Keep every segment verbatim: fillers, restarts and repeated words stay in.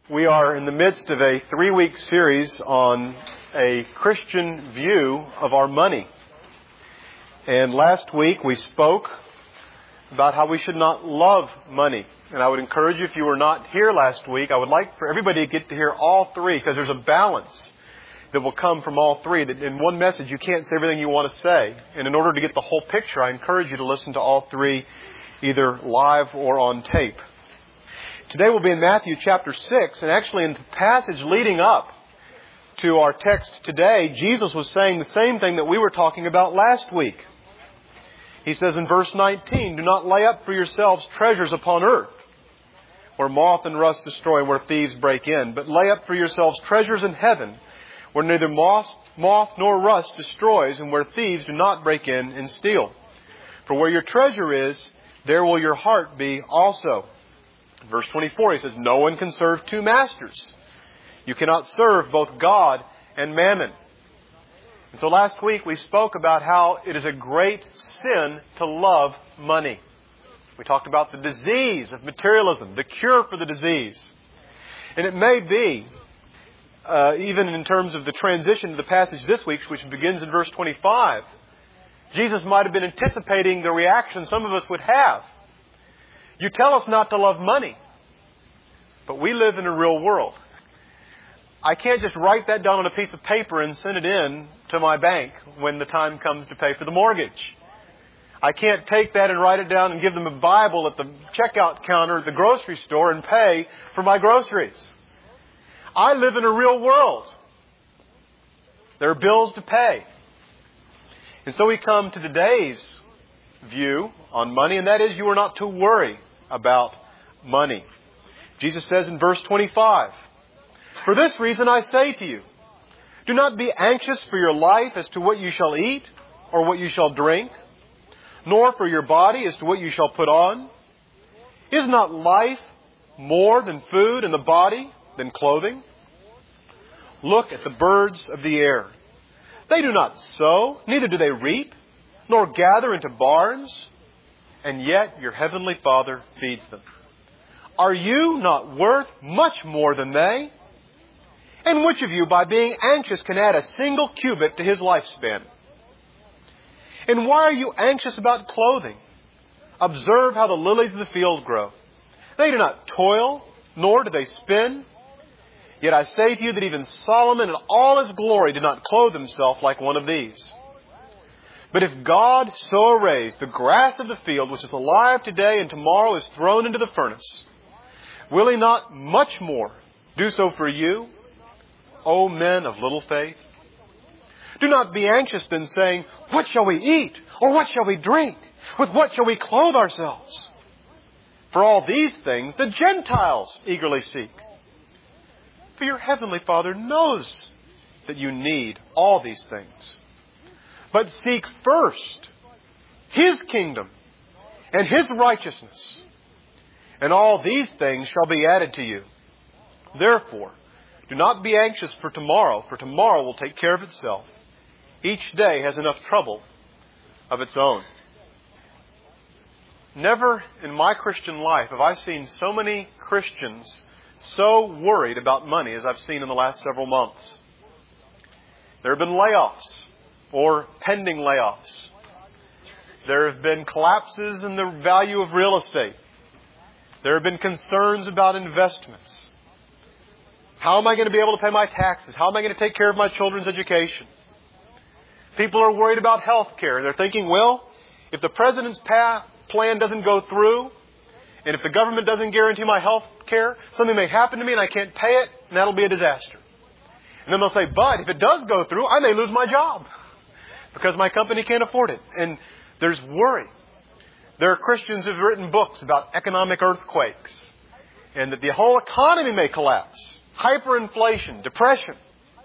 We are in the midst of a three-week series on a Christian view of our money. And last week we spoke about how we should not love money. And I would encourage you, if you were not here last week, I would like for everybody to get to hear all three, because there's a balance that will come from all three. That in one message you can't say everything you want to say. And in order to get the whole picture, I encourage you to listen to all three, either live or on tape. Today we'll be in Matthew chapter six, and actually in the passage leading up to our text today, Jesus was saying the same thing that we were talking about last week. He says in verse nineteen, "Do not lay up for yourselves treasures upon earth, where moth and rust destroy and where thieves break in, but lay up for yourselves treasures in heaven, where neither moth, moth nor rust destroys and where thieves do not break in and steal. For where your treasure is, there will your heart be also." Verse twenty-four, he says, "No one can serve two masters. You cannot serve both God and mammon." And so last week we spoke about how it is a great sin to love money. We talked about the disease of materialism, the cure for the disease. And it may be, uh, even in terms of the transition to the passage this week, which begins in verse twenty-five, Jesus might have been anticipating the reaction some of us would have. You tell us not to love money, but we live in a real world. I can't just write that down on a piece of paper and send it in to my bank when the time comes to pay for the mortgage. I can't take that and write it down and give them a Bible at the checkout counter at the grocery store and pay for my groceries. I live in a real world. There are bills to pay. And so we come to today's view on money, and that is you are not to worry about money. Jesus says in verse twenty-five, "For this reason I say to you, do not be anxious for your life as to what you shall eat or what you shall drink, nor for your body as to what you shall put on. Is not life more than food and the body than clothing? Look at the birds of the air. They do not sow, neither do they reap, nor gather into barns, and yet your heavenly Father feeds them. Are you not worth much more than they? And which of you, by being anxious, can add a single cubit to his lifespan? And why are you anxious about clothing? Observe how the lilies of the field grow. They do not toil, nor do they spin. Yet I say to you that even Solomon in all his glory did not clothe himself like one of these. But if God so arrays the grass of the field, which is alive today and tomorrow is thrown into the furnace, will He not much more do so for you, O men of little faith? Do not be anxious then, saying, what shall we eat? Or what shall we drink? With what shall we clothe ourselves? For all these things the Gentiles eagerly seek. For your heavenly Father knows that you need all these things. But seek first His kingdom and His righteousness, and all these things shall be added to you. Therefore, do not be anxious for tomorrow, for tomorrow will take care of itself. Each day has enough trouble of its own." Never in my Christian life have I seen so many Christians so worried about money as I've seen in the last several months. There have been layoffs or pending layoffs. There have been collapses in the value of real estate. There have been concerns about investments. How am I going to be able to pay my taxes? How am I going to take care of my children's education? People are worried about health care. They're thinking, well, if the President's pa- plan doesn't go through, and if the government doesn't guarantee my health care, something may happen to me and I can't pay it, and that'll be a disaster. And then they'll say, but if it does go through, I may lose my job because my company can't afford it. And there's worry. There are Christians who have written books about economic earthquakes and that the whole economy may collapse. Hyperinflation, depression.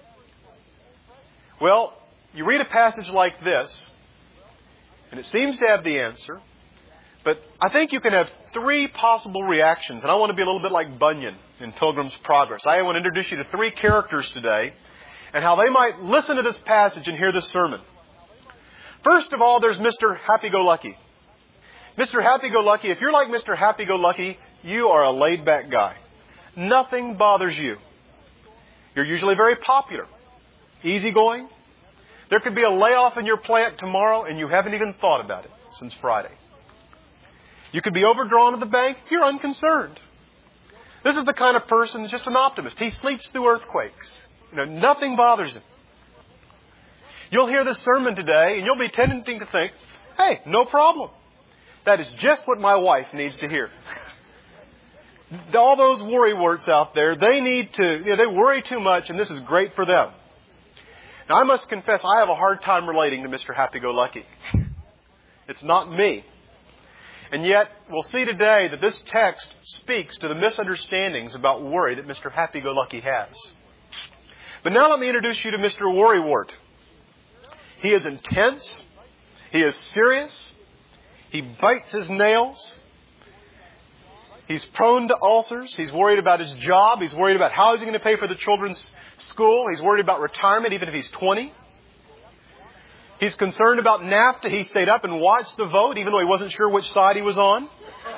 Well, you read a passage like this, and it seems to have the answer, but I think you can have three possible reactions. And I want to be a little bit like Bunyan in Pilgrim's Progress. I want to introduce you to three characters today and how they might listen to this passage and hear this sermon. First of all, there's Mister Happy-Go-Lucky. Mister Happy-Go-Lucky, if you're like Mister Happy-Go-Lucky, you are a laid-back guy. nothing bothers you. You're usually very popular, easygoing. There could be a layoff in your plant tomorrow and you haven't even thought about it since Friday. You could be overdrawn at the bank. You're unconcerned. This is the kind of person that's just an optimist. He sleeps through earthquakes. You know, nothing bothers him. You'll hear this sermon today and you'll be tempted to think, hey, no problem. That is just what my wife needs to hear. All those worrywarts out there, they need to, you know, they worry too much and this is great for them. Now, I must confess, I have a hard time relating to Mister Happy-Go-Lucky. It's not me. And yet, we'll see today that this text speaks to the misunderstandings about worry that Mister Happy-Go-Lucky has. But now let me introduce you to Mister Worrywart. He is intense. He is serious. He bites his nails. He's prone to ulcers. He's worried about his job. He's worried about how he's going to pay for the children's school. He's worried about retirement, even if he's twenty. He's concerned about NAFTA. He stayed up and watched the vote, even though he wasn't sure which side he was on.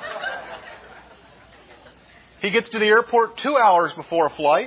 He gets to the airport two hours before a flight.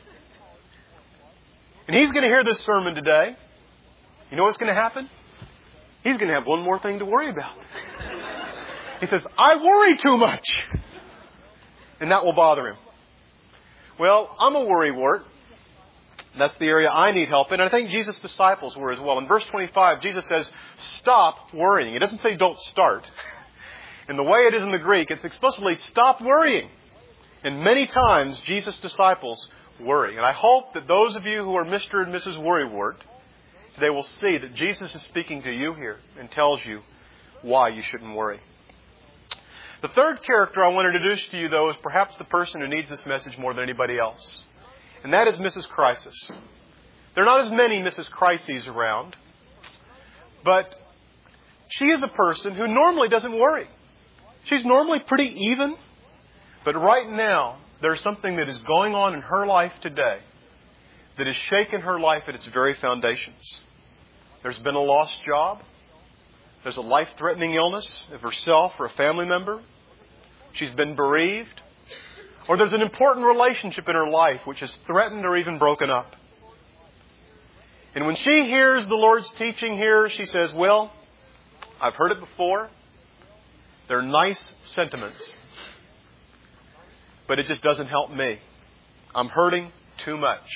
And he's going to hear this sermon today. You know what's going to happen? He's going to have one more thing to worry about. He says, I worry too much. And that will bother him. Well, I'm a worrywart. That's the area I need help in. And I think Jesus' disciples were as well. In verse twenty-five, Jesus says, stop worrying. He doesn't say don't start. In the way it is in the Greek, it's explicitly stop worrying. And many times, Jesus' disciples worry. And I hope that those of you who are Mister and Missus Worrywart today will see that Jesus is speaking to you here and tells you why you shouldn't worry. The third character I want to introduce to you, though, is perhaps the person who needs this message more than anybody else. And that is Missus Crisis. There are not as many Missus Crises around, but she is a person who normally doesn't worry. She's normally pretty even, but right now there's something that is going on in her life today that has shaken her life at its very foundations. There's been a lost job. There's a life-threatening illness of herself or a family member. She's been bereaved. Or there's an important relationship in her life which is threatened or even broken up. And when she hears the Lord's teaching here, she says, well, I've heard it before. They're nice sentiments. But it just doesn't help me. I'm hurting too much.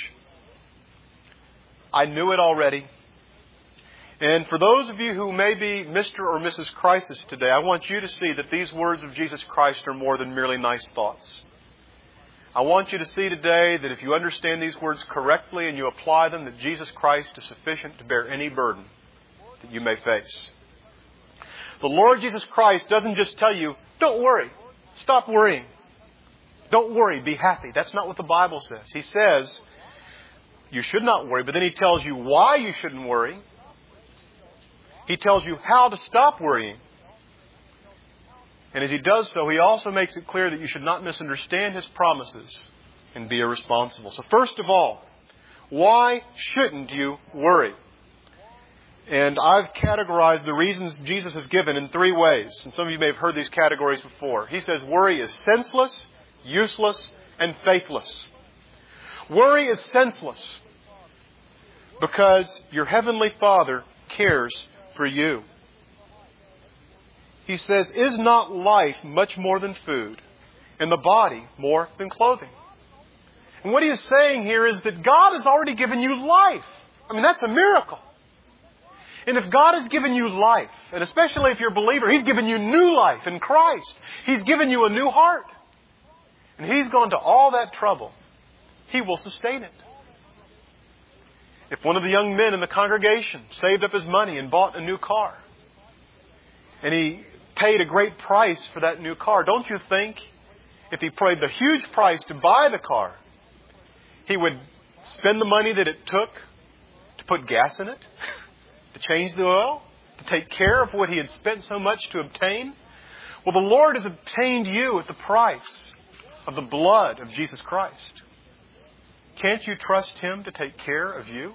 I knew it already. And for those of you who may be Mister or Missus Crisis today, I want you to see that these words of Jesus Christ are more than merely nice thoughts. I want you to see today that if you understand these words correctly and you apply them, that Jesus Christ is sufficient to bear any burden that you may face. The Lord Jesus Christ doesn't just tell you, don't worry, stop worrying. Don't worry, be happy. That's not what the Bible says. He says you should not worry, but then He tells you why you shouldn't worry. He tells you how to stop worrying. And as He does so, He also makes it clear that you should not misunderstand His promises and be irresponsible. So first of all, why shouldn't you worry? And I've categorized the reasons Jesus has given in three ways. And some of you may have heard these categories before. He says worry is senseless, useless, and faithless. Worry is senseless because your Heavenly Father cares for you. He says, is not life much more than food, and the body more than clothing? And what He is saying here is that God has already given you life. I mean, that's a miracle. And if God has given you life, and especially if you're a believer, He's given you new life in Christ. He's given you a new heart. And He's gone to all that trouble. He will sustain it. If one of the young men in the congregation saved up his money and bought a new car, and he paid a great price for that new car, don't you think if he paid the huge price to buy the car, he would spend the money that it took to put gas in it, to change the oil, to take care of what he had spent so much to obtain? Well, the Lord has obtained you at the price of the blood of Jesus Christ. Can't you trust Him to take care of you?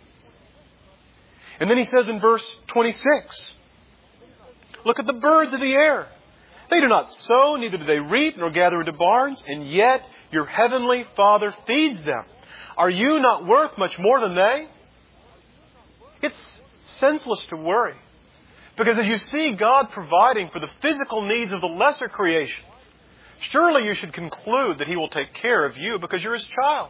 And then He says in verse twenty-six, look at the birds of the air. They do not sow, neither do they reap, nor gather into barns, and yet your heavenly Father feeds them. Are you not worth much more than they? It's senseless to worry. Because as you see God providing for the physical needs of the lesser creation, surely you should conclude that He will take care of you because you're His child.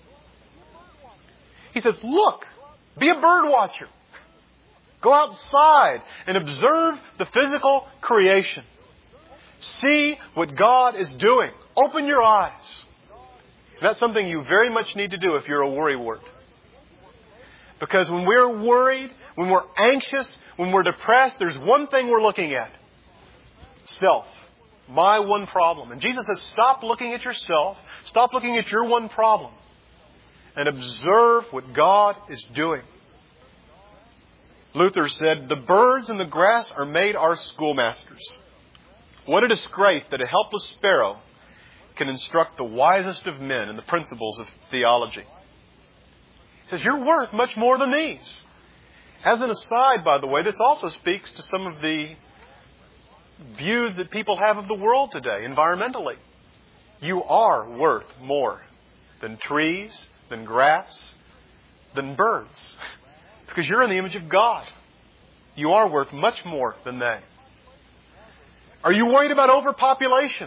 He says, look, be a bird watcher. Go outside and observe the physical creation. See what God is doing. Open your eyes. That's something you very much need to do if you're a worrywart. Because when we're worried, when we're anxious, when we're depressed, there's one thing we're looking at. Self. My one problem. And Jesus says, stop looking at yourself. Stop looking at your one problem. And observe what God is doing. Luther said, the birds and the grass are made our schoolmasters. What a disgrace that a helpless sparrow can instruct the wisest of men in the principles of theology. He says, you're worth much more than these. As an aside, by the way, this also speaks to some of the views that people have of the world today, environmentally. You are worth more than trees, than grass, than birds. Because you're in the image of God. You are worth much more than they. Are you worried about overpopulation?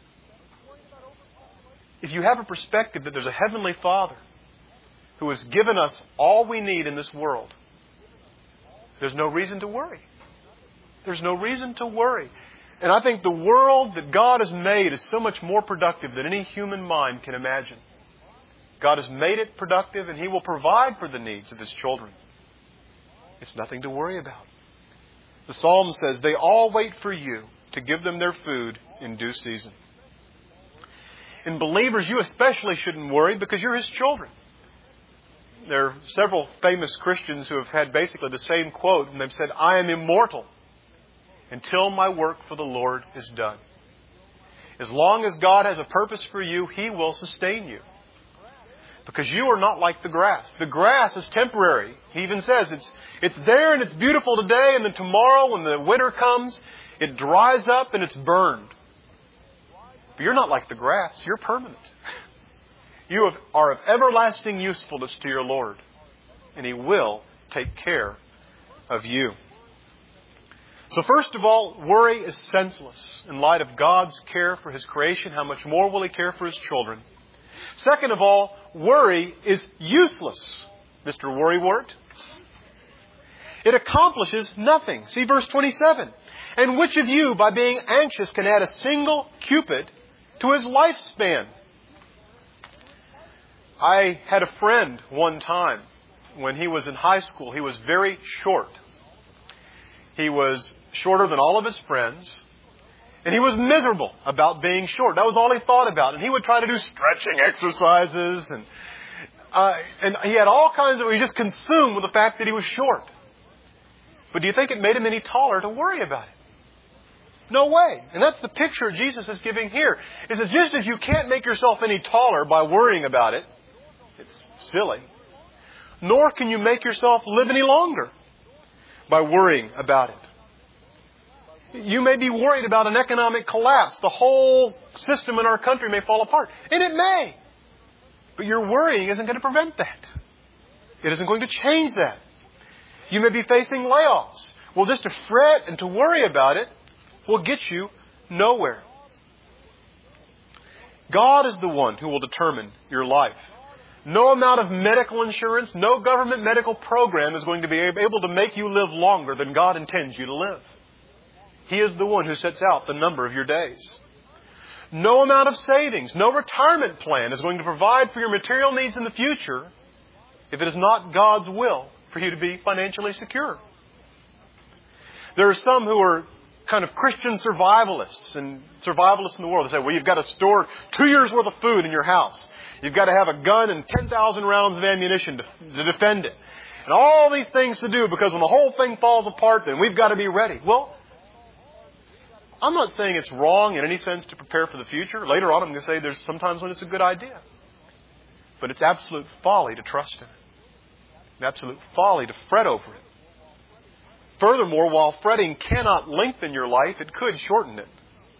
If you have a perspective that there's a Heavenly Father who has given us all we need in this world, there's no reason to worry. There's no reason to worry. And I think the world that God has made is so much more productive than any human mind can imagine. God has made it productive, and He will provide for the needs of His children. It's nothing to worry about. The Psalm says, they all wait for you to give them their food in due season. In believers, you especially shouldn't worry because you're His children. There are several famous Christians who have had basically the same quote, and they've said, I am immortal until my work for the Lord is done. As long as God has a purpose for you, He will sustain you. Because you are not like the grass. The grass is temporary. He even says it's it's there and it's beautiful today, and then tomorrow when the winter comes, it dries up and it's burned. But you're not like the grass. You're permanent. You have, are of everlasting usefulness to your Lord, and He will take care of you. So first of all, worry is senseless. In light of God's care for His creation, how much more will He care for His children? Second of all, worry is useless, Mister Worrywart. It accomplishes nothing. See verse twenty-seven. And which of you, by being anxious, can add a single cubit to his lifespan? I had a friend one time when he was in high school. He was very short. He was shorter than all of his friends. And he was miserable about being short. That was all he thought about. And he would try to do stretching exercises. And uh, and he had all kinds of... He was just consumed with the fact that he was short. But do you think it made him any taller to worry about it? No way. And that's the picture Jesus is giving here. It says, just as you can't make yourself any taller by worrying about it, it's silly, nor can you make yourself live any longer by worrying about it. You may be worried about an economic collapse. The whole system in our country may fall apart. And it may. But your worrying isn't going to prevent that. It isn't going to change that. You may be facing layoffs. Well, just to fret and to worry about it will get you nowhere. God is the one who will determine your life. No amount of medical insurance, no government medical program is going to be able to make you live longer than God intends you to live. He is the one who sets out the number of your days. No amount of savings, no retirement plan is going to provide for your material needs in the future if it is not God's will for you to be financially secure. There are some who are kind of Christian survivalists and survivalists in the world. They say, well, you've got to store two years' worth of food in your house. You've got to have a gun and ten thousand rounds of ammunition to, to defend it. And all these things to do because when the whole thing falls apart, then we've got to be ready. Well, I'm not saying it's wrong in any sense to prepare for the future. Later on, I'm going to say there's sometimes when it's a good idea. But it's absolute folly to trust in it. An absolute folly to fret over it. Furthermore, while fretting cannot lengthen your life, it could shorten it.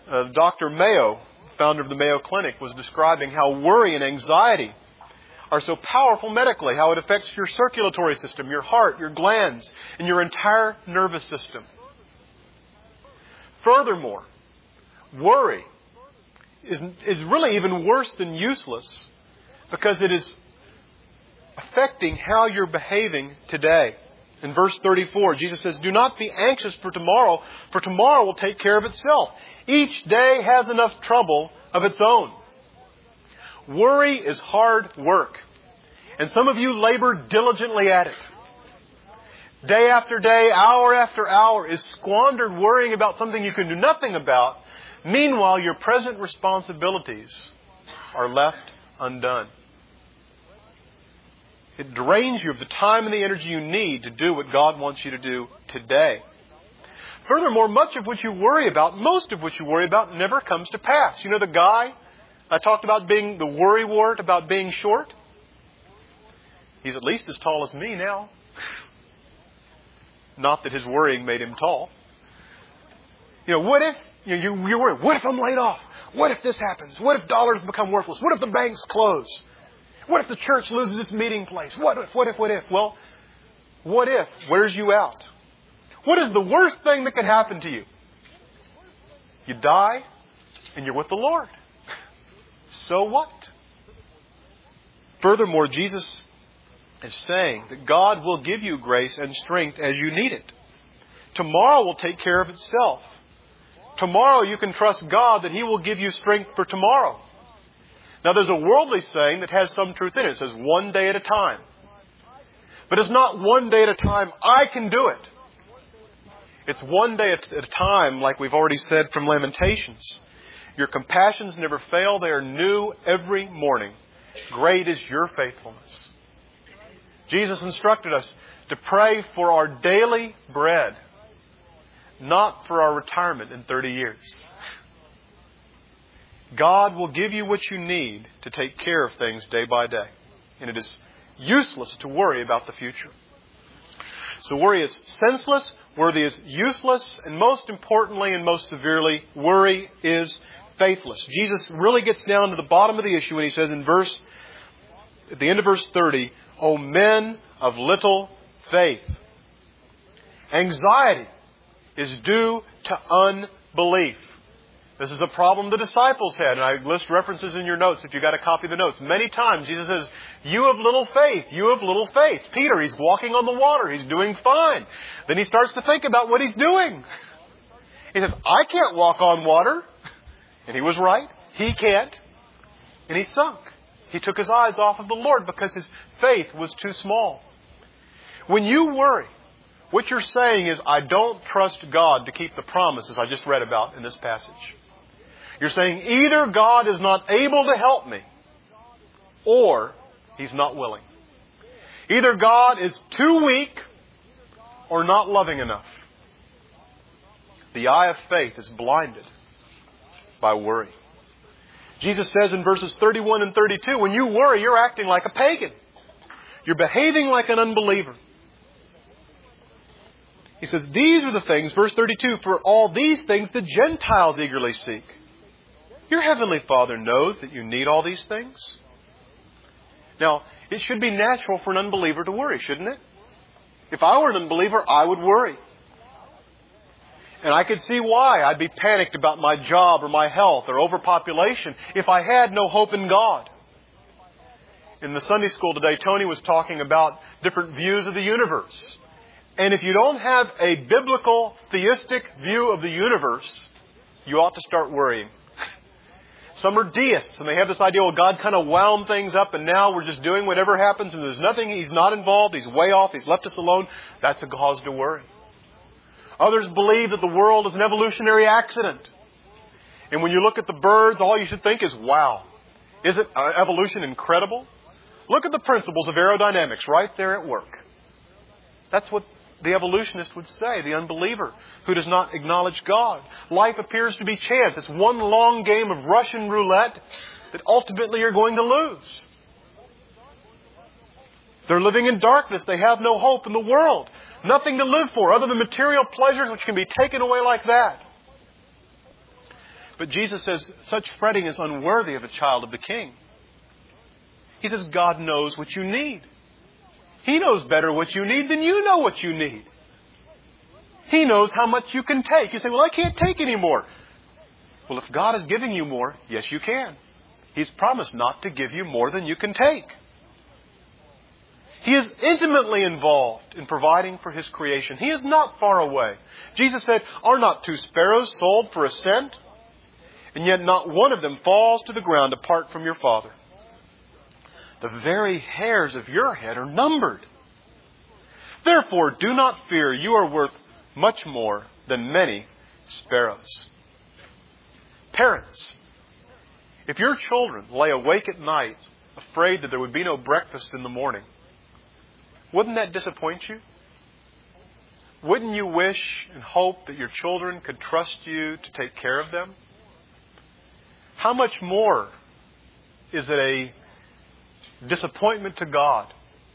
Uh, Doctor Mayo, founder of the Mayo Clinic, was describing how worry and anxiety are so powerful medically, how it affects your circulatory system, your heart, your glands, and your entire nervous system. Furthermore, worry is, is really even worse than useless because it is affecting how you're behaving today. In verse thirty-four, Jesus says, "Do not be anxious for tomorrow, for tomorrow will take care of itself. Each day has enough trouble of its own." Worry is hard work. And some of you labor diligently at it. Day after day, hour after hour is squandered worrying about something you can do nothing about. Meanwhile, your present responsibilities are left undone. It drains you of the time and the energy you need to do what God wants you to do today. Furthermore, much of what you worry about, most of what you worry about, never comes to pass. You know the guy I talked about being the worrywart, about being short? He's at least as tall as me now. Not that his worrying made him tall. You know, what if, you know, you, you're worried, what if I'm laid off? What if this happens? What if dollars become worthless? What if the banks close? What if the church loses its meeting place? What if, what if, what if? Well, what if wears you out? What is the worst thing that can happen to you? You die and you're with the Lord. So what? Furthermore, Jesus is saying that God will give you grace and strength as you need it. Tomorrow will take care of itself. Tomorrow you can trust God that He will give you strength for tomorrow. Now there's a worldly saying that has some truth in it. It says one day at a time. But it's not one day at a time, I can do it. It's one day at a time, like we've already said from Lamentations. Your compassions never fail. They are new every morning. Great is your faithfulness. Jesus instructed us to pray for our daily bread, not for our retirement in thirty years. God will give you what you need to take care of things day by day. And it is useless to worry about the future. So worry is senseless, worry is useless, and most importantly and most severely, worry is faithless. Jesus really gets down to the bottom of the issue when He says in verse, at the end of verse thirty, "O men of little faith." Anxiety is due to unbelief. This is a problem the disciples had, and I list references in your notes if you got a copy of the notes. Many times Jesus says, "You have little faith, you have little faith." Peter, he's walking on the water, he's doing fine. Then he starts to think about what he's doing. He says, "I can't walk on water." And he was right. He can't. And he sunk. He took his eyes off of the Lord because his faith was too small. When you worry, what you're saying is, I don't trust God to keep the promises I just read about in this passage. You're saying either God is not able to help me or He's not willing. Either God is too weak or not loving enough. The eye of faith is blinded by worry. Jesus says in verses thirty-one and thirty-two, when you worry, you're acting like a pagan. You're behaving like an unbeliever. He says, these are the things, verse thirty-two, for all these things the Gentiles eagerly seek. Your heavenly Father knows that you need all these things. Now, it should be natural for an unbeliever to worry, shouldn't it? If I were an unbeliever, I would worry. And I could see why. I'd be panicked about my job or my health or overpopulation if I had no hope in God. In the Sunday school today, Tony was talking about different views of the universe. And if you don't have a biblical, theistic view of the universe, you ought to start worrying. Some are deists, and they have this idea, well, God kind of wound things up, and now we're just doing whatever happens, and there's nothing, He's not involved, He's way off, He's left us alone. That's a cause to worry. Others believe that the world is an evolutionary accident. And when you look at the birds, all you should think is, wow, isn't evolution incredible? Look at the principles of aerodynamics right there at work. That's what the evolutionist would say, the unbeliever who does not acknowledge God. Life appears to be chance. It's one long game of Russian roulette that ultimately you're going to lose. They're living in darkness. They have no hope in the world. Nothing to live for other than material pleasures which can be taken away like that. But Jesus says such fretting is unworthy of a child of the King. He says God knows what you need. He knows better what you need than you know what you need. He knows how much you can take. You say, well, I can't take any more. Well, if God is giving you more, yes, you can. He's promised not to give you more than you can take. He is intimately involved in providing for His creation. He is not far away. Jesus said, are not two sparrows sold for a cent? And yet not one of them falls to the ground apart from your Father. The very hairs of your head are numbered. Therefore, do not fear. You are worth much more than many sparrows. Parents, if your children lay awake at night, afraid that there would be no breakfast in the morning, wouldn't that disappoint you? Wouldn't you wish and hope that your children could trust you to take care of them? How much more is it a disappointment to God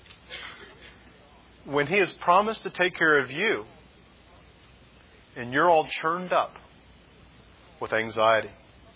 when He has promised to take care of you and you're all churned up with anxiety?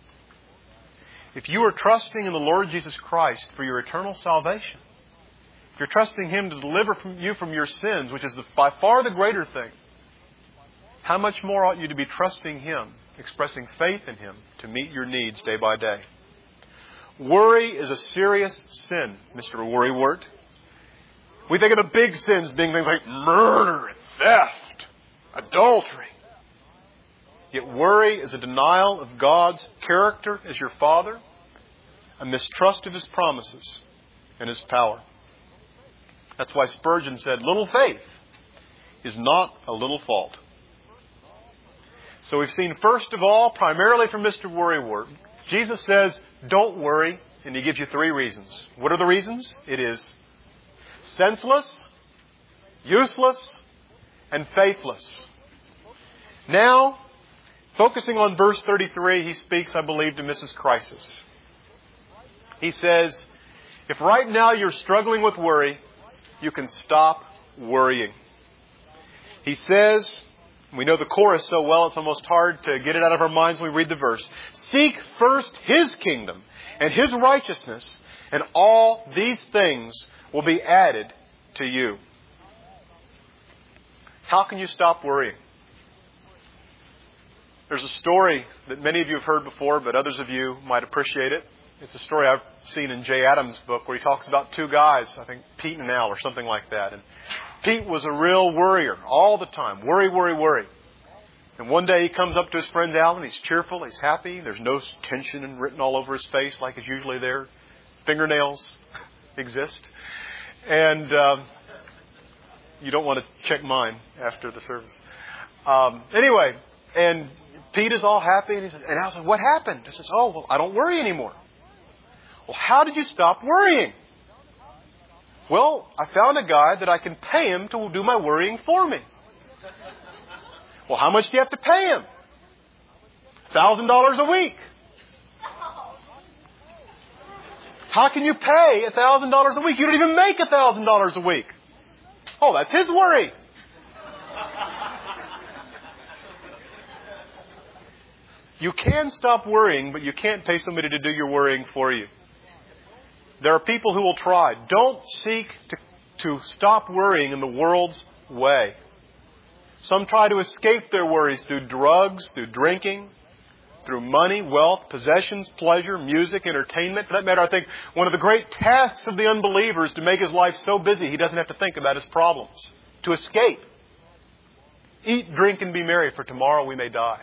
If you are trusting in the Lord Jesus Christ for your eternal salvation, if you're trusting Him to deliver from you from your sins, which is the, by far the greater thing, how much more ought you to be trusting Him, expressing faith in Him to meet your needs day by day? Worry is a serious sin, Mister Worrywart. We think of the big sins being things like murder and theft, adultery. Yet worry is a denial of God's character as your Father, a mistrust of His promises and His power. That's why Spurgeon said, little faith is not a little fault. So we've seen, first of all, primarily from Mister Worrywart, Jesus says, don't worry, and He gives you three reasons. What are the reasons? It is senseless, useless, and faithless. Now, focusing on verse thirty-three, he speaks, I believe, to Missus Crisis. He says, if right now you're struggling with worry, you can stop worrying. He says, we know the chorus so well, it's almost hard to get it out of our minds when we read the verse. Seek first His kingdom and His righteousness, and all these things will be added to you. How can you stop worrying? There's a story that many of you have heard before, but others of you might appreciate it. It's a story I've seen in Jay Adams' book where he talks about two guys, I think Pete and Al or something like that. And Pete was a real worrier all the time. Worry, worry, worry. And one day he comes up to his friend Al and he's cheerful, he's happy. There's no tension and written all over his face like is usually there. Fingernails exist. And um, you don't want to check mine after the service. Um, anyway, and Pete is all happy and he says, and Al says, what happened? He says, oh, well, I don't worry anymore. Well, how did you stop worrying? Well, I found a guy that I can pay him to do my worrying for me. Well, how much do you have to pay him? one thousand dollars a week. How can you pay one thousand dollars a week? You don't even make one thousand dollars a week. Oh, that's his worry. You can stop worrying, but you can't pay somebody to do your worrying for you. There are people who will try. Don't seek to, to stop worrying in the world's way. Some try to escape their worries through drugs, through drinking, through money, wealth, possessions, pleasure, music, entertainment. For that matter, I think one of the great tasks of the unbeliever is to make his life so busy he doesn't have to think about his problems. To escape. Eat, drink, and be merry, for tomorrow we may die.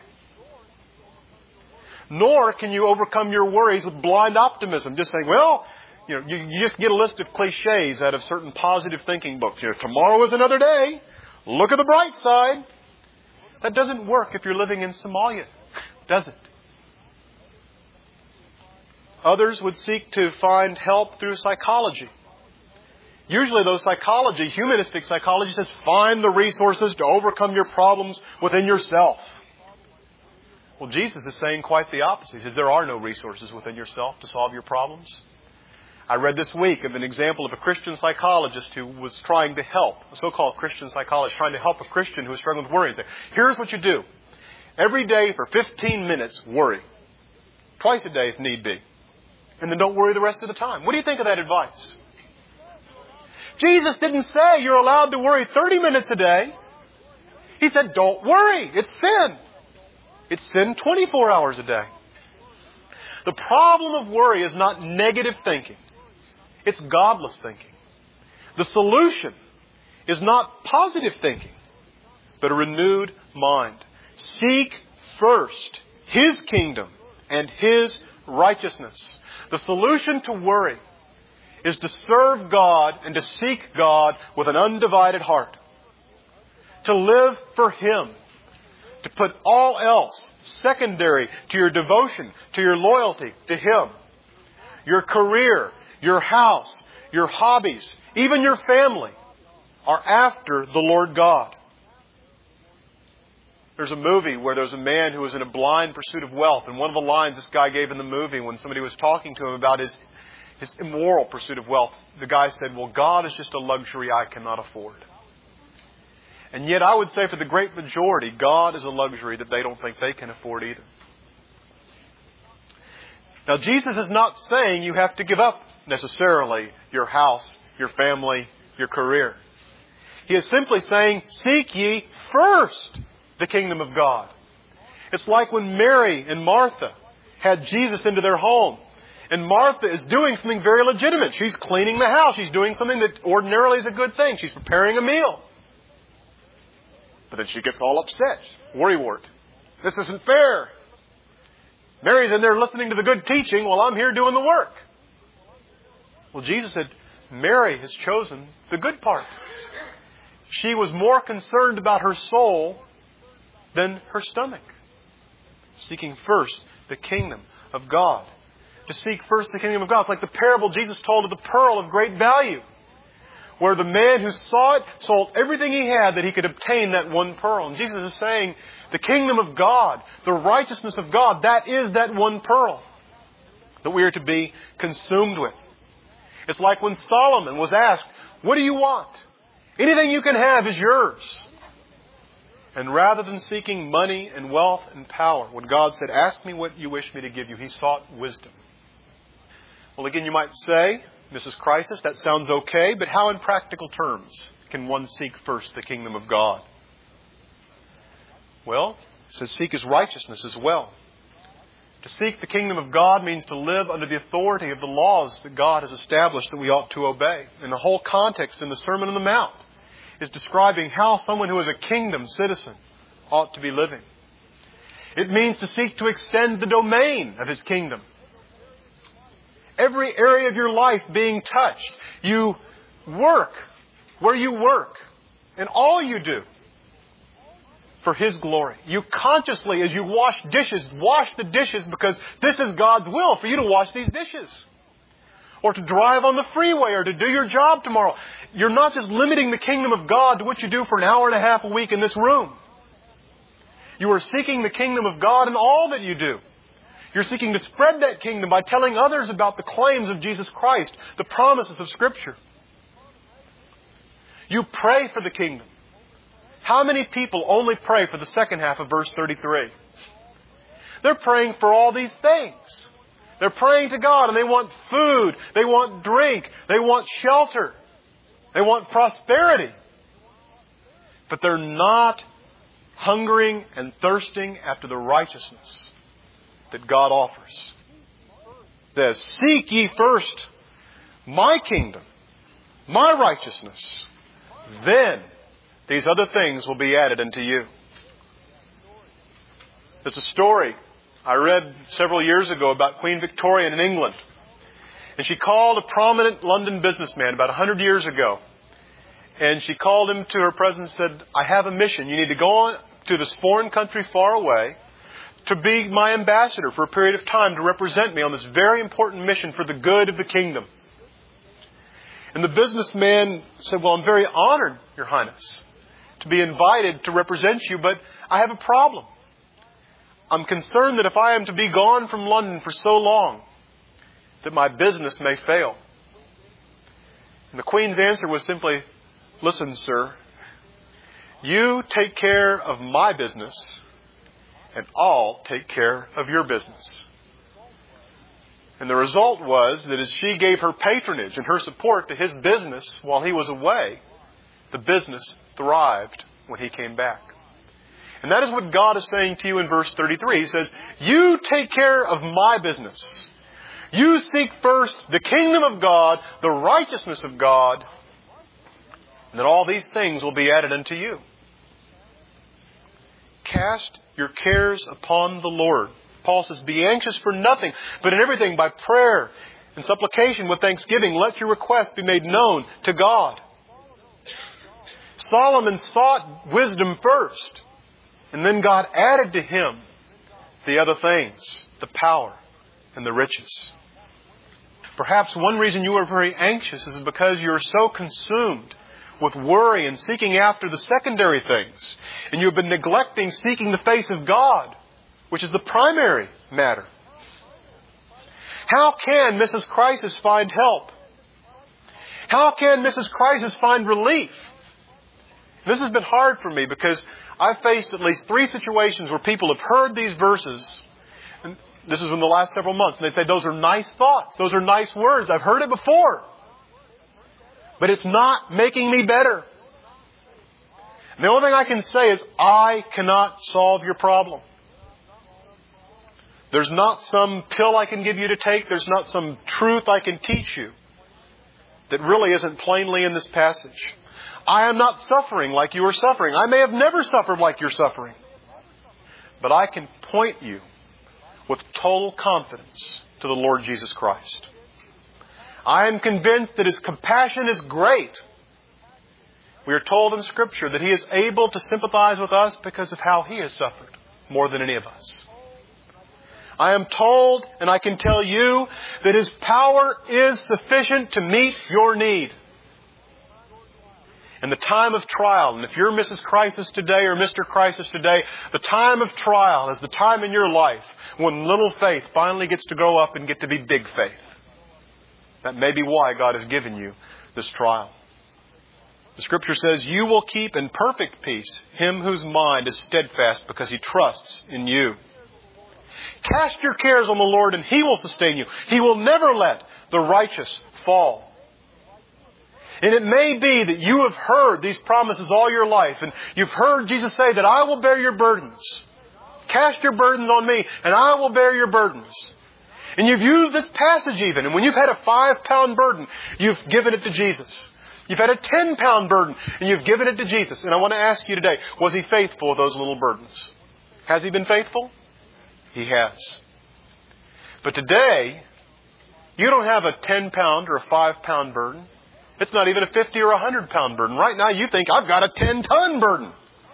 Nor can you overcome your worries with blind optimism. Just saying, well, you know, you, you just get a list of cliches out of certain positive thinking books. You know, tomorrow is another day. Look at the bright side. That doesn't work if you're living in Somalia, does it? Others would seek to find help through psychology. Usually those psychology, humanistic psychology says find the resources to overcome your problems within yourself. Well, Jesus is saying quite the opposite. He says there are no resources within yourself to solve your problems. I read this week of an example of a Christian psychologist who was trying to help, a so-called Christian psychologist, trying to help a Christian who was struggling with worry. He said, here's what you do. Every day for fifteen minutes, worry. twice a day if need be. And then don't worry the rest of the time. What do you think of that advice? Jesus didn't say you're allowed to worry thirty minutes a day. He said, don't worry. It's sin. It's sin twenty-four hours a day. The problem of worry is not negative thinking. It's godless thinking. The solution is not positive thinking, but a renewed mind. Seek first His kingdom and His righteousness. The solution to worry is to serve God and to seek God with an undivided heart. To live for Him. To put all else secondary to your devotion, to your loyalty to Him. Your career, your house, your hobbies, even your family are after the Lord God. There's a movie where there's a man who was in a blind pursuit of wealth. And one of the lines this guy gave in the movie when somebody was talking to him about his, his immoral pursuit of wealth, the guy said, well, God is just a luxury I cannot afford. And yet I would say for the great majority, God is a luxury that they don't think they can afford either. Now, Jesus is not saying you have to give up necessarily your house, your family, your career. He is simply saying, seek ye first the kingdom of God. It's like when Mary and Martha had Jesus into their home. And Martha is doing something very legitimate. She's cleaning the house. She's doing something that ordinarily is a good thing. She's preparing a meal. But then she gets all upset. Worrywart. This isn't fair. Mary's in there listening to the good teaching while I'm here doing the work. Well, Jesus said, Mary has chosen the good part. She was more concerned about her soul than her stomach. Seeking first the kingdom of God. To seek first the kingdom of God. It's like the parable Jesus told of the pearl of great value. Where the man who saw it sold everything he had that he could obtain that one pearl. And Jesus is saying, the kingdom of God, the righteousness of God, that is that one pearl that we are to be consumed with. It's like when Solomon was asked, what do you want? Anything you can have is yours. And rather than seeking money and wealth and power, when God said, ask me what you wish me to give you, he sought wisdom. Well, again, you might say, Missus Crisis, that sounds okay, but how in practical terms can one seek first the kingdom of God? Well, it says seek His righteousness as well. To seek the kingdom of God means to live under the authority of the laws that God has established that we ought to obey. And the whole context in the Sermon on the Mount is describing how someone who is a kingdom citizen ought to be living. It means to seek to extend the domain of His kingdom. Every area of your life being touched. You work where you work. And all you do for His glory. You consciously, as you wash dishes, wash the dishes because this is God's will for you to wash these dishes. Or to drive on the freeway or to do your job tomorrow. You're not just limiting the kingdom of God to what you do for an hour and a half a week in this room. You are seeking the kingdom of God in all that you do. You're seeking to spread that kingdom by telling others about the claims of Jesus Christ, the promises of Scripture. You pray for the kingdom. How many people only pray for the second half of verse thirty-three? They're praying for all these things. They're praying to God and they want food, they want drink, they want shelter, they want prosperity. But they're not hungering and thirsting after the righteousness that God offers. It says, seek ye first my kingdom, my righteousness. Then these other things will be added unto you. There's a story I read several years ago about Queen Victoria in England. And she called a prominent London businessman about a hundred years ago. And she called him to her presence and said, I have a mission. You need to go on to this foreign country far away to be my ambassador for a period of time to represent me on this very important mission for the good of the kingdom. And the businessman said, well, I'm very honored, Your Highness, to be invited to represent you, but I have a problem. I'm concerned that if I am to be gone from London for so long, that my business may fail. And the Queen's answer was simply, listen, sir, you take care of my business, and I'll take care of your business. And the result was that as she gave her patronage and her support to his business while he was away, the business thrived when he came back. And that is what God is saying to you in verse thirty-three. He says, you take care of my business. You seek first the kingdom of God, the righteousness of God, and then all these things will be added unto you. Cast your cares upon the Lord. Paul says, be anxious for nothing, but in everything by prayer and supplication with thanksgiving, let your requests be made known to God. Solomon sought wisdom first, and then God added to him the other things, the power and the riches. Perhaps one reason you are very anxious is because you are so consumed with worry and seeking after the secondary things. And you have been neglecting seeking the face of God, which is the primary matter. How can Missus Crisis find help? How can Missus Crisis find relief? This has been hard for me because I've faced at least three situations where people have heard these verses. And this is in the last several months. And they say, those are nice thoughts. Those are nice words. I've heard it before. But it's not making me better. And the only thing I can say is, I cannot solve your problem. There's not some pill I can give you to take. There's not some truth I can teach you that really isn't plainly in this passage. I am not suffering like you are suffering. I may have never suffered like you're suffering. But I can point you with total confidence to the Lord Jesus Christ. I am convinced that His compassion is great. We are told in Scripture that He is able to sympathize with us because of how He has suffered more than any of us. I am told, and I can tell you, that His power is sufficient to meet your need. In the time of trial, and if you're Missus Crisis today or Mister Crisis today, the time of trial is the time in your life when little faith finally gets to grow up and get to be big faith. That may be why God has given you this trial. The Scripture says, you will keep in perfect peace him whose mind is steadfast because he trusts in you. Cast your cares on the Lord and He will sustain you. He will never let the righteous fall. And it may be that you have heard these promises all your life, and you've heard Jesus say that I will bear your burdens. Cast your burdens on me and I will bear your burdens. And you've used this passage even, and when you've had a five pound burden, you've given it to Jesus. You've had a ten pound burden and you've given it to Jesus. And I want to ask you today, was He faithful with those little burdens? Has He been faithful? He has. But today, you don't have a ten pound or a five pound burden. It's not even a fifty or a hundred pound burden. Right now you think, I've got a ten ton burden.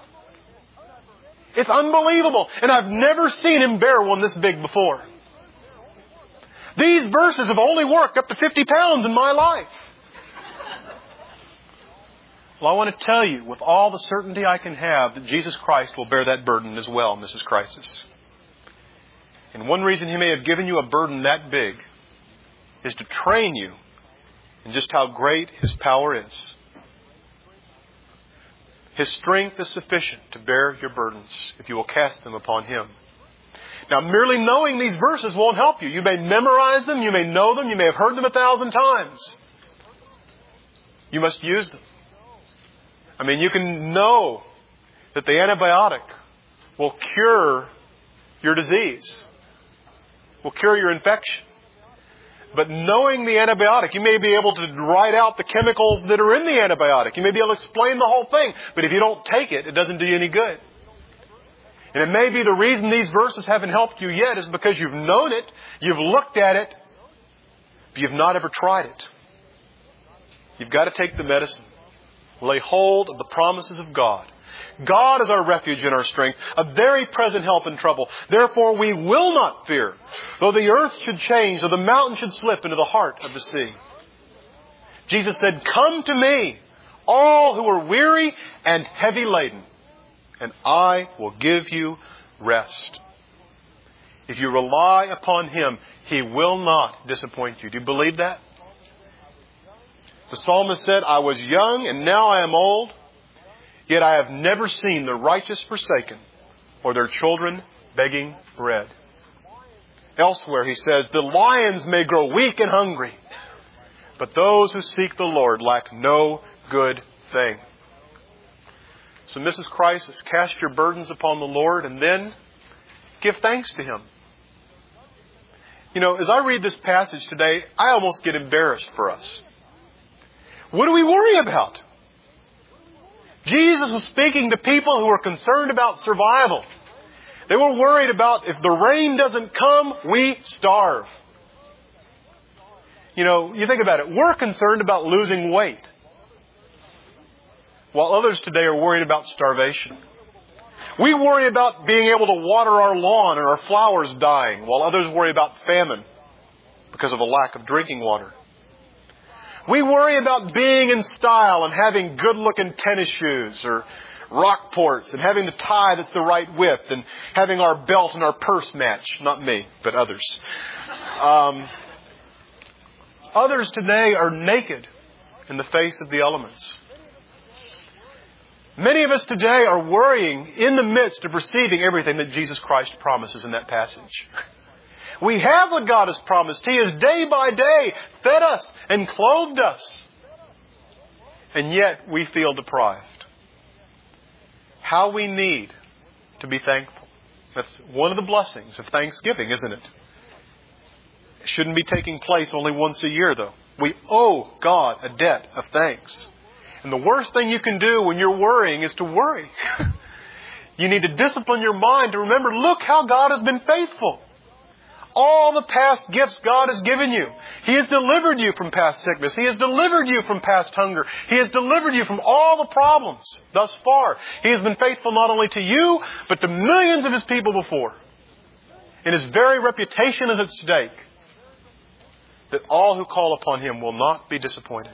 It's unbelievable. And I've never seen Him bear one this big before. These verses have only worked up to fifty pounds in my life. Well, I want to tell you with all the certainty I can have that Jesus Christ will bear that burden as well, Missus Crisis. And one reason He may have given you a burden that big is to train you in just how great His power is. His strength is sufficient to bear your burdens if you will cast them upon Him. Now, merely knowing these verses won't help you. You may memorize them, you may know them, you may have heard them a thousand times. You must use them. I mean, you can know that the antibiotic will cure your disease, will cure your infection. But knowing the antibiotic, you may be able to write out the chemicals that are in the antibiotic. You may be able to explain the whole thing. But if you don't take it, it doesn't do you any good. And it may be the reason these verses haven't helped you yet is because you've known it, you've looked at it, but you've not ever tried it. You've got to take the medicine. Lay hold of the promises of God. God is our refuge and our strength, a very present help in trouble. Therefore we will not fear, though the earth should change, though the mountain should slip into the heart of the sea. Jesus said, come to me, all who are weary and heavy laden, and I will give you rest. If you rely upon Him, He will not disappoint you. Do you believe that? The psalmist said, I was young and now I am old, yet I have never seen the righteous forsaken or their children begging bread. Elsewhere he says, the lions may grow weak and hungry, but those who seek the Lord lack no good thing. So Missus Crisis, cast your burdens upon the Lord and then give thanks to Him. You know, as I read this passage today, I almost get embarrassed for us. What do we worry about? Jesus was speaking to people who were concerned about survival. They were worried about if the rain doesn't come, we starve. You know, you think about it. We're concerned about losing weight, while others today are worried about starvation. We worry about being able to water our lawn and our flowers dying, while others worry about famine because of a lack of drinking water. We worry about being in style and having good-looking tennis shoes or Rockports and having the tie that's the right width and having our belt and our purse match. Not me, but others. Um, others today are naked in the face of the elements. Many of us today are worrying in the midst of receiving everything that Jesus Christ promises in that passage. We have what God has promised. He has day by day fed us and clothed us. And yet we feel deprived. How we need to be thankful. That's one of the blessings of Thanksgiving, isn't it? It shouldn't be taking place only once a year, though. We owe God a debt of thanks. And the worst thing you can do when you're worrying is to worry. You need to discipline your mind to remember, look how God has been faithful. All the past gifts God has given you. He has delivered you from past sickness. He has delivered you from past hunger. He has delivered you from all the problems thus far. He has been faithful not only to you, but to millions of His people before. And His very reputation is at stake, that all who call upon Him will not be disappointed.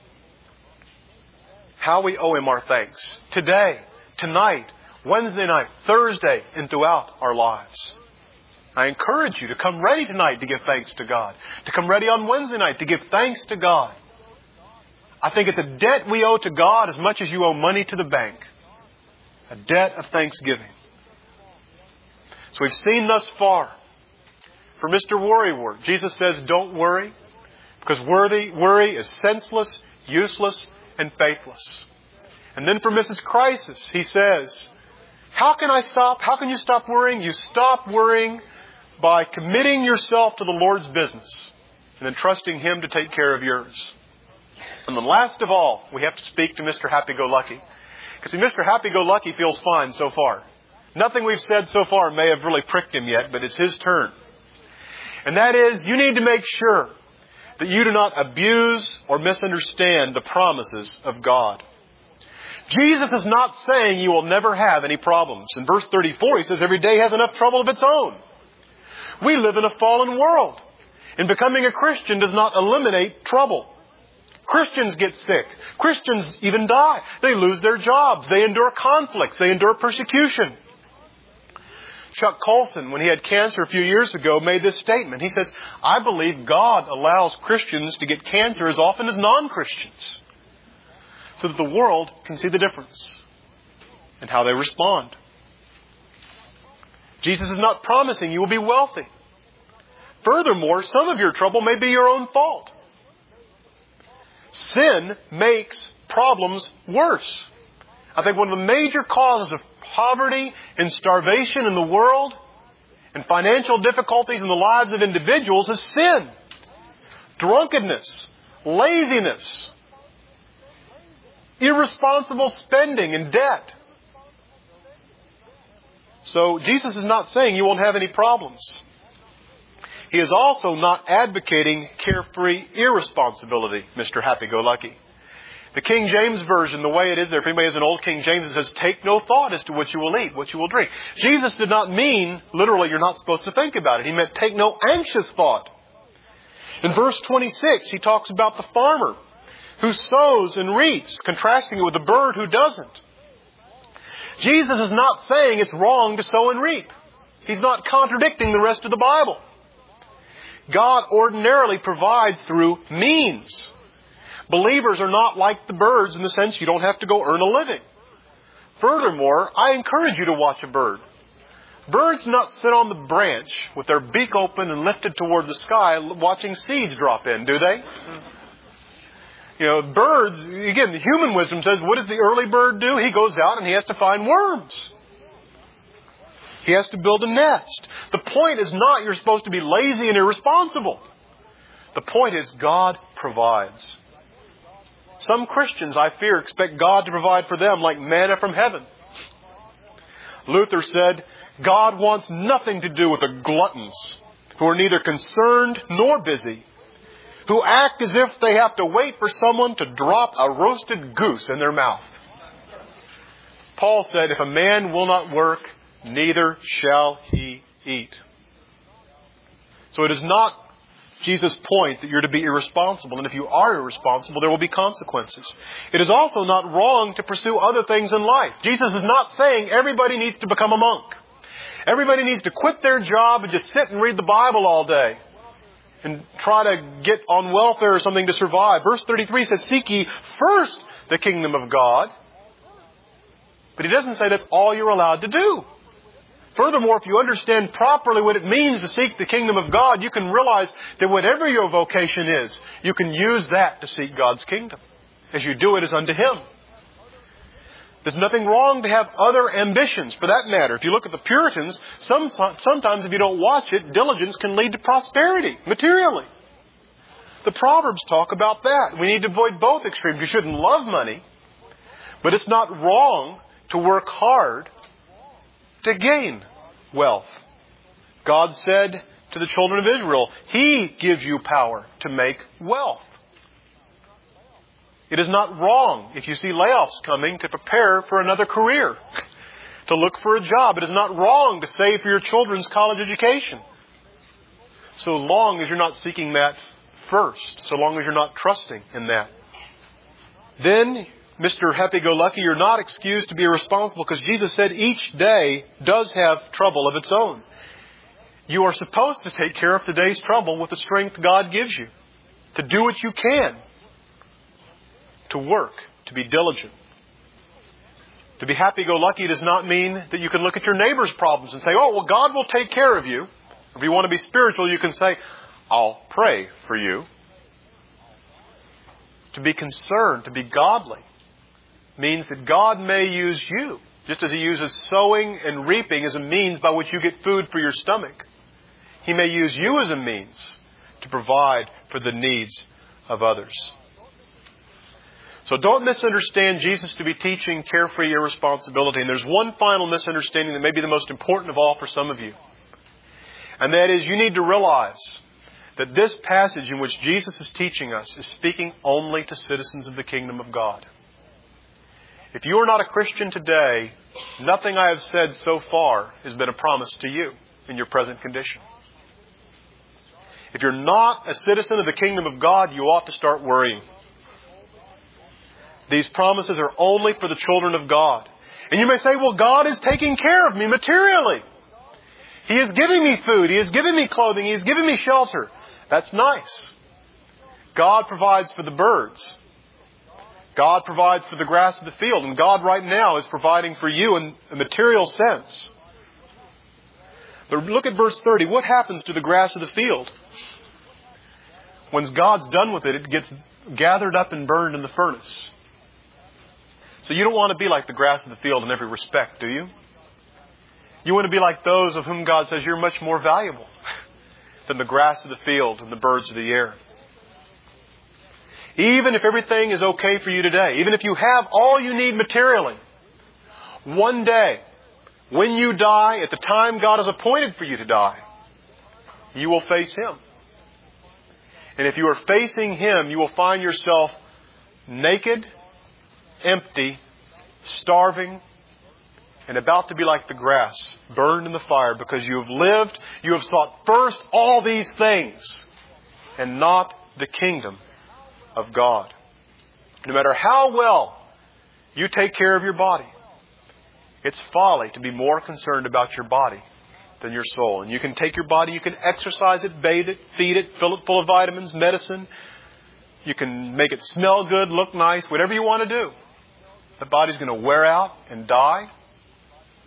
How we owe Him our thanks. Today, tonight, Wednesday night, Thursday, and throughout our lives. I encourage you to come ready tonight to give thanks to God. To come ready on Wednesday night to give thanks to God. I think it's a debt we owe to God as much as you owe money to the bank. A debt of thanksgiving. So we've seen thus far. For Mister Worrywart, Jesus says, don't worry. Because worry, worry is senseless, useless, and faithless. And then for Missus Crisis, he says, how can I stop? How can you stop worrying? You stop worrying by committing yourself to the Lord's business and then trusting Him to take care of yours. And then last of all, we have to speak to Mister Happy-Go-Lucky. Because see, Mister Happy-Go-Lucky feels fine so far. Nothing we've said so far may have really pricked him yet, but it's his turn. And that is, you need to make sure that you do not abuse or misunderstand the promises of God. Jesus is not saying you will never have any problems. In verse thirty-four, He says every day has enough trouble of its own. We live in a fallen world. And becoming a Christian does not eliminate trouble. Christians get sick. Christians even die. They lose their jobs. They endure conflicts. They endure persecution. Chuck Colson, when he had cancer a few years ago, made this statement. He says, I believe God allows Christians to get cancer as often as non-Christians, so that the world can see the difference and how they respond. Jesus is not promising you will be wealthy. Furthermore, some of your trouble may be your own fault. Sin makes problems worse. I think one of the major causes of poverty and starvation in the world and financial difficulties in the lives of individuals is sin. Drunkenness, laziness, irresponsible spending and debt. So Jesus is not saying you won't have any problems. He is also not advocating carefree irresponsibility, Mister Happy-Go-Lucky. The King James Version, the way it is there, if anybody has an old King James, it says, take no thought as to what you will eat, what you will drink. Jesus did not mean, literally, you're not supposed to think about it. He meant take no anxious thought. In verse twenty-six, He talks about the farmer who sows and reaps, contrasting it with the bird who doesn't. Jesus is not saying it's wrong to sow and reap. He's not contradicting the rest of the Bible. God ordinarily provides through means. Believers are not like the birds in the sense you don't have to go earn a living. Furthermore, I encourage you to watch a bird. Birds do not sit on the branch with their beak open and lifted toward the sky watching seeds drop in, do they? You know, birds, again, the human wisdom says, what does the early bird do? He goes out and he has to find worms. He has to build a nest. The point is not you're supposed to be lazy and irresponsible. The point is God provides. Some Christians, I fear, expect God to provide for them like manna from heaven. Luther said, God wants nothing to do with the gluttons who are neither concerned nor busy, who act as if they have to wait for someone to drop a roasted goose in their mouth. Paul said, if a man will not work, neither shall he eat. So it is not Jesus' point that you're to be irresponsible. And if you are irresponsible, there will be consequences. It is also not wrong to pursue other things in life. Jesus is not saying everybody needs to become a monk. Everybody needs to quit their job and just sit and read the Bible all day and try to get on welfare or something to survive. Verse thirty-three says, seek ye first the kingdom of God. But he doesn't say that's all you're allowed to do. Furthermore, if you understand properly what it means to seek the kingdom of God, you can realize that whatever your vocation is, you can use that to seek God's kingdom as you do it as unto Him. There's nothing wrong to have other ambitions, for that matter. If you look at the Puritans, some, sometimes if you don't watch it, diligence can lead to prosperity, materially. The Proverbs talk about that. We need to avoid both extremes. You shouldn't love money, but it's not wrong to work hard to gain wealth. God said to the children of Israel, He gives you power to make wealth. It is not wrong, if you see layoffs coming, to prepare for another career, to look for a job. It is not wrong to save for your children's college education, so long as you're not seeking that first, so long as you're not trusting in that. Then, Mister Happy-Go-Lucky, you're not excused to be irresponsible, because Jesus said each day does have trouble of its own. You are supposed to take care of today's trouble with the strength God gives you, to do what you can, to work, to be diligent. To be happy-go-lucky does not mean that you can look at your neighbor's problems and say, oh, well, God will take care of you. If you want to be spiritual, you can say, I'll pray for you. To be concerned, to be godly, means that God may use you, just as He uses sowing and reaping as a means by which you get food for your stomach. He may use you as a means to provide for the needs of others. So don't misunderstand Jesus to be teaching carefree irresponsibility. And there's one final misunderstanding that may be the most important of all for some of you. And that is, you need to realize that this passage in which Jesus is teaching us is speaking only to citizens of the kingdom of God. If you are not a Christian today, nothing I have said so far has been a promise to you in your present condition. If you're not a citizen of the kingdom of God, you ought to start worrying. These promises are only for the children of God. And you may say, well, God is taking care of me materially. He is giving me food. He is giving me clothing. He is giving me shelter. That's nice. God provides for the birds. God provides for the grass of the field. And God right now is providing for you in a material sense. But look at verse thirty. What happens to the grass of the field? When God's done with it, it gets gathered up and burned in the furnace. So you don't want to be like the grass of the field in every respect, do you? You want to be like those of whom God says you're much more valuable than the grass of the field and the birds of the air. Even if everything is okay for you today, even if you have all you need materially, one day, when you die, at the time God has appointed for you to die, you will face Him. And if you are facing Him, you will find yourself naked, empty, starving, and about to be like the grass, burned in the fire, because you have lived, you have sought first all these things, and not the kingdom of God. No matter how well you take care of your body, it's folly to be more concerned about your body than your soul. And you can take your body, you can exercise it, bathe it, feed it, fill it full of vitamins, medicine. You can make it smell good, look nice, whatever you want to do. The body's going to wear out and die.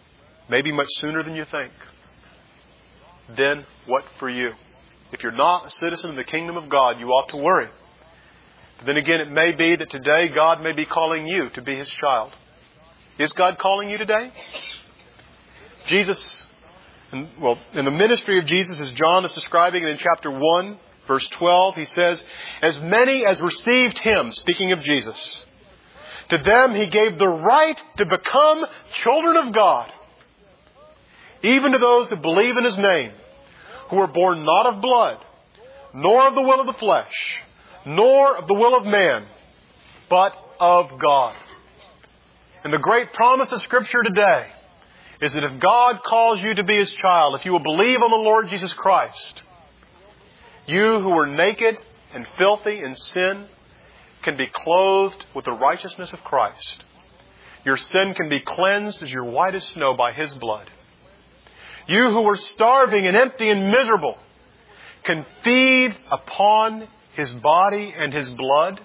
maybe much sooner than you think. Then what for you? If you're not a citizen of the kingdom of God, you ought to worry. But then again, it may be that today God may be calling you to be His child. Is God calling you today? Jesus, well, in the ministry of Jesus, as John is describing it in chapter one, verse twelve, he says, as many as received Him, speaking of Jesus, to them He gave the right to become children of God, even to those who believe in His name, who were born not of blood, nor of the will of the flesh, nor of the will of man, but of God. And the great promise of Scripture today is that if God calls you to be His child, if you will believe on the Lord Jesus Christ, you who were naked and filthy in sin can be clothed with the righteousness of Christ. Your sin can be cleansed as you're white as snow by His blood. You who were starving and empty and miserable can feed upon His body and His blood,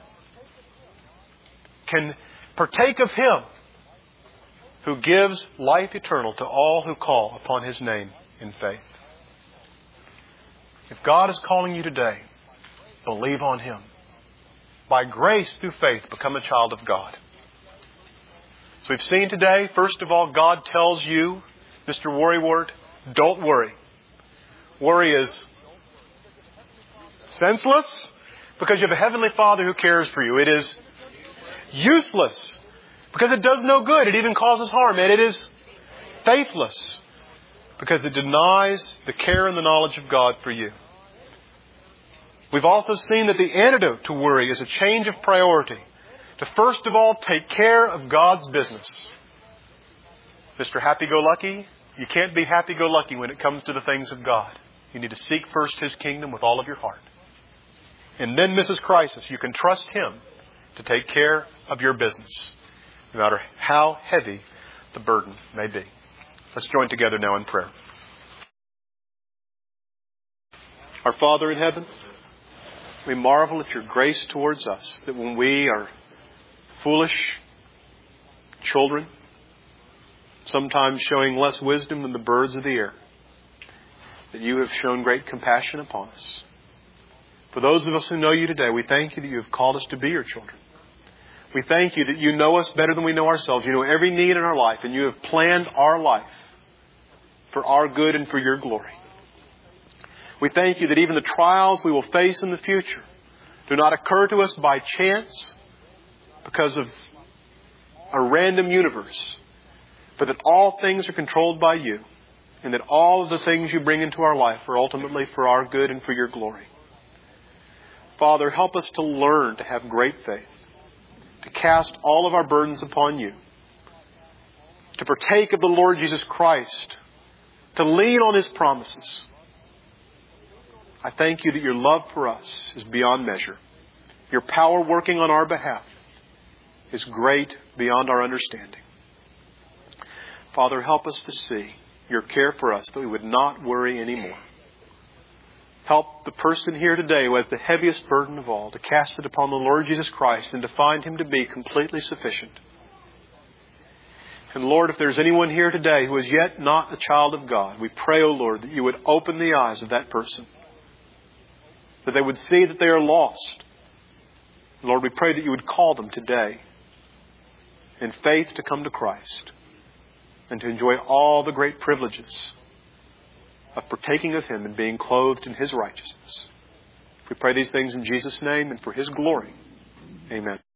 can partake of Him who gives life eternal to all who call upon His name in faith. If God is calling you today, believe on Him. By grace through faith, become a child of God. So we've seen today, first of all, God tells you, Mister Worrywart, don't worry. Worry is senseless because you have a Heavenly Father who cares for you. It is useless because it does no good. It even causes harm. And it is faithless because it denies the care and the knowledge of God for you. We've also seen that the antidote to worry is a change of priority. To first of all, take care of God's business. Mister Happy-Go-Lucky, you can't be happy-go-lucky when it comes to the things of God. You need to seek first His kingdom with all of your heart. And then, Missus Crisis, you can trust Him to take care of your business, no matter how heavy the burden may be. Let's join together now in prayer. Our Father in heaven, we marvel at Your grace towards us, that when we are foolish children, sometimes showing less wisdom than the birds of the air, that You have shown great compassion upon us. For those of us who know You today, we thank You that You have called us to be Your children. We thank You that You know us better than we know ourselves. You know every need in our life, and You have planned our life for our good and for Your glory. We thank You that even the trials we will face in the future do not occur to us by chance because of a random universe, but that all things are controlled by You, and that all of the things You bring into our life are ultimately for our good and for Your glory. Father, help us to learn to have great faith, to cast all of our burdens upon You, to partake of the Lord Jesus Christ, to lean on His promises. I thank You that Your love for us is beyond measure. Your power working on our behalf is great beyond our understanding. Father, help us to see Your care for us, that we would not worry anymore. Help the person here today who has the heaviest burden of all to cast it upon the Lord Jesus Christ and to find Him to be completely sufficient. And Lord, if there's anyone here today who is yet not a child of God, we pray, O Lord, that You would open the eyes of that person, that they would see that they are lost. Lord, we pray that You would call them today in faith to come to Christ and to enjoy all the great privileges of partaking of Him and being clothed in His righteousness. We pray these things in Jesus' name and for His glory. Amen.